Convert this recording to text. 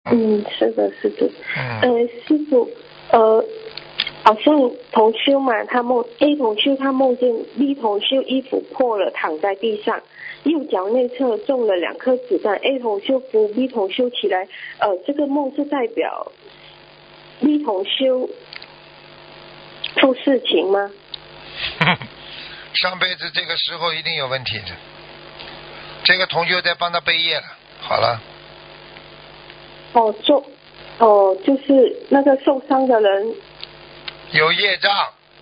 嗯，是的，是的。师傅，好像同修嘛，A 同修他梦见 B 同修衣服破了，躺在地上，右脚内侧中了2颗子弹。A 同修扶 B 同修起来，这个梦是代表 B 同修出事情吗？ 上辈子这个时候一定有问题的，这个同修在帮他背业了。好了。 就是那个受伤的人有业障。